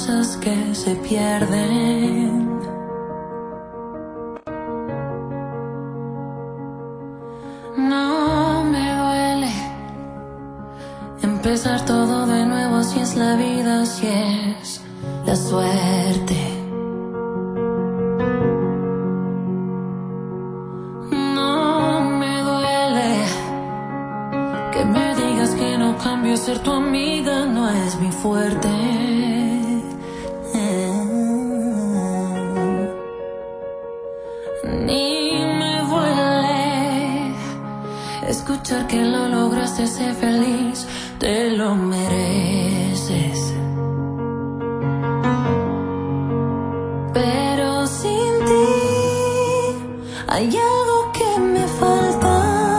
cosas que se pierden. No me duele empezar todo de nuevo, si es la vida, si es la suerte. No me duele que me digas que no cambio, ser tu amiga no es mi fuerte. Ni me duele escuchar que lo lograste, ser feliz, te lo mereces. Pero sin ti hay algo que me falta.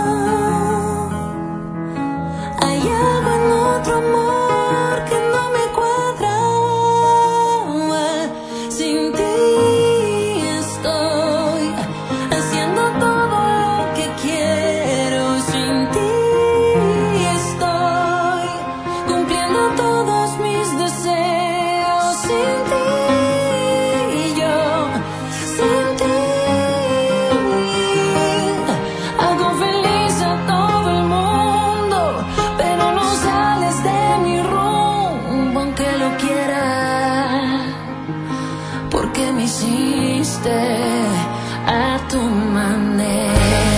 Hay algo en otro amor que no me cuadra. Sin ti estoy haciendo todo lo que quiero. Sin ti estoy cumpliendo todos mis deseos. Sin ti yo, sin ti hago feliz a todo el mundo, pero no sales de mi rumbo aunque lo quiera, porque me hiciste a tu manera.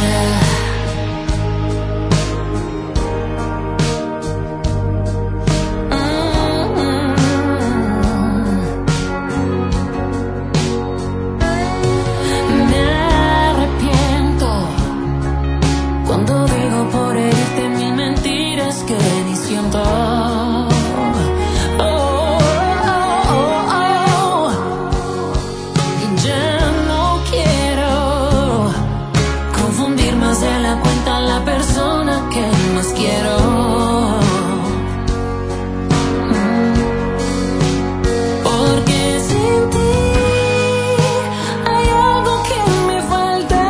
Me arrepiento cuando digo por irte mil mentiras que ni siento. Ya no quiero confundir más de la cuenta a la persona que más quiero. Porque sin ti hay algo que me falta.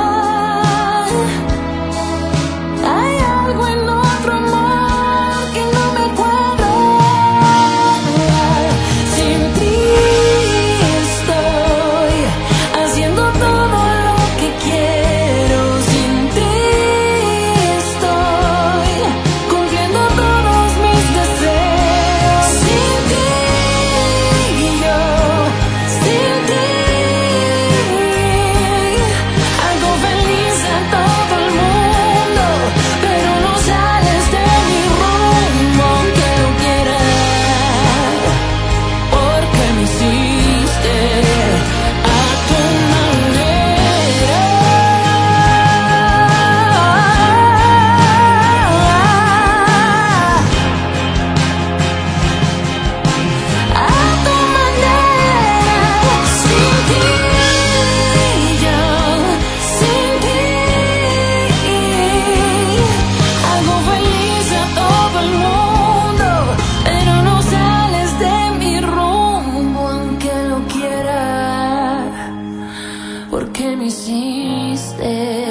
Hay algo en otro amor que no me cuadra. Sin ti estoy haciendo todo lo que quiero. Sin ti estoy cumpliendo todos mis deseos. Sin ti yo, sin ti hago feliz a todo el mundo, pero no sales de mi rumbo aunque lo quieras, porque me hiciste a tu manera. A tu manera. Sin ti yo, sin ti hago feliz a todo el mundo, pero no sales de mi rumbo aunque lo quiera, porque me hiciste